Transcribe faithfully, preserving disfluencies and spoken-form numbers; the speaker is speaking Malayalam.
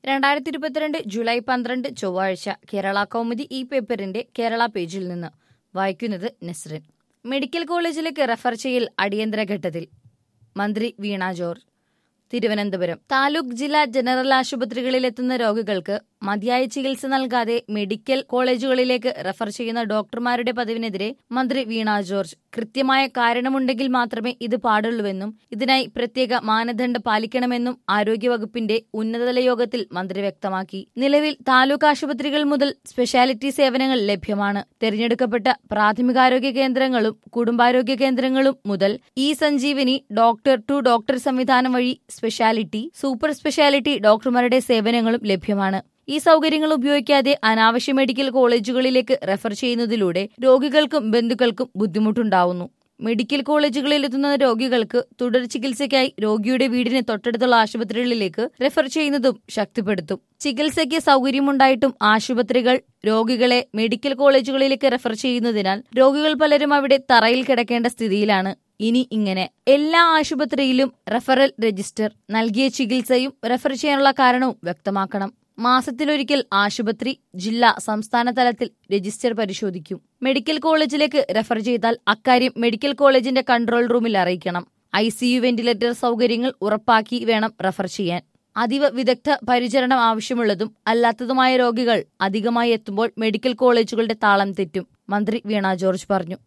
രണ്ടായിരത്തി ഇരുപത്തിരണ്ട് ജൂലൈ പന്ത്രണ്ട് ചൊവ്വാഴ്ച കേരള കൗമുദി ഈ പേപ്പറിന്റെ കേരള പേജിൽ നിന്ന് വായിക്കുന്നത് നസ്രിൻ. മെഡിക്കൽ കോളേജിലേക്ക് റഫർ ചെയ്യൽ അടിയന്തര ഘട്ടത്തിൽ മന്ത്രി വീണ ജോർജ്. തിരുവനന്തപുരം താലൂക്ക് ജില്ലാ ജനറൽ ആശുപത്രികളിലെത്തുന്ന രോഗികൾക്ക് മതിയായ ചികിത്സ നൽകാതെ മെഡിക്കൽ കോളേജുകളിലേക്ക് റഫർ ചെയ്യുന്ന ഡോക്ടർമാരുടെ പതിവിനെതിരെ മന്ത്രി വീണ ജോർജ്. കൃത്യമായ കാരണമുണ്ടെങ്കിൽ മാത്രമേ ഇത് പാടുള്ളൂവെന്നും ഇതിനായി പ്രത്യേക മാനദണ്ഡം പാലിക്കണമെന്നും ആരോഗ്യവകുപ്പിന്റെ ഉന്നതതല യോഗത്തിൽ മന്ത്രി വ്യക്തമാക്കി. നിലവിൽ താലൂക്ക് ആശുപത്രികൾ മുതൽ സ്പെഷ്യാലിറ്റി സേവനങ്ങൾ ലഭ്യമാണ്. തെരഞ്ഞെടുക്കപ്പെട്ട പ്രാഥമികാരോഗ്യ കേന്ദ്രങ്ങളും കുടുംബാരോഗ്യ കേന്ദ്രങ്ങളും മുതൽ E Sanjeevani, doctor to doctor സംവിധാനം വഴി സ്പെഷ്യാലിറ്റി, സൂപ്പർ സ്പെഷ്യാലിറ്റി ഡോക്ടർമാരുടെ സേവനങ്ങളും ലഭ്യമാണ്. ഈ സൗകര്യങ്ങൾ ഉപയോഗിക്കാതെ അനാവശ്യ മെഡിക്കൽ കോളേജുകളിലേക്ക് റഫർ ചെയ്യുന്നതിലൂടെ രോഗികൾക്കും ബന്ധുക്കൾക്കും ബുദ്ധിമുട്ടുണ്ടാവുന്നു. മെഡിക്കൽ കോളേജുകളിലെത്തുന്ന രോഗികൾക്ക് തുടർ ചികിത്സയ്ക്കായി രോഗിയുടെ വീടിന് തൊട്ടടുത്തുള്ള ആശുപത്രികളിലേക്ക് റഫർ ചെയ്യുന്നതും ശക്തിപ്പെടുത്തും. ചികിത്സയ്ക്ക് സൗകര്യമുണ്ടായിട്ടും ആശുപത്രികൾ രോഗികളെ മെഡിക്കൽ കോളേജുകളിലേക്ക് റഫർ ചെയ്യുന്നതിനാൽ രോഗികൾ പലരും അവിടെ തറയിൽ കിടക്കേണ്ട സ്ഥിതിയിലാണ്. ഇനി ഇങ്ങനെ എല്ലാ ആശുപത്രിയിലും റഫറൽ രജിസ്റ്റർ, നൽകിയ ചികിത്സയും റഫർ ചെയ്യാനുള്ള കാരണവും വ്യക്തമാക്കണം. മാസത്തിലൊരിക്കൽ ആശുപത്രി, ജില്ലാ, സംസ്ഥാന തലത്തിൽ രജിസ്റ്റർ പരിശോധിക്കും. മെഡിക്കൽ കോളേജിലേക്ക് റഫർ ചെയ്താൽ അക്കാര്യം മെഡിക്കൽ കോളേജിന്റെ കൺട്രോൾ റൂമിൽ അറിയിക്കണം. ഐ സി യു വെന്റിലേറ്റർ സൗകര്യങ്ങൾ ഉറപ്പാക്കി വേണം റഫർ ചെയ്യാൻ. അതീവ വിദഗ്ധ പരിചരണം ആവശ്യമുള്ളതും അല്ലാത്തതുമായ രോഗികൾ അധികമായി എത്തുമ്പോൾ മെഡിക്കൽ കോളേജുകളുടെ താളം തെറ്റും, മന്ത്രി വീണ ജോർജ് പറഞ്ഞു.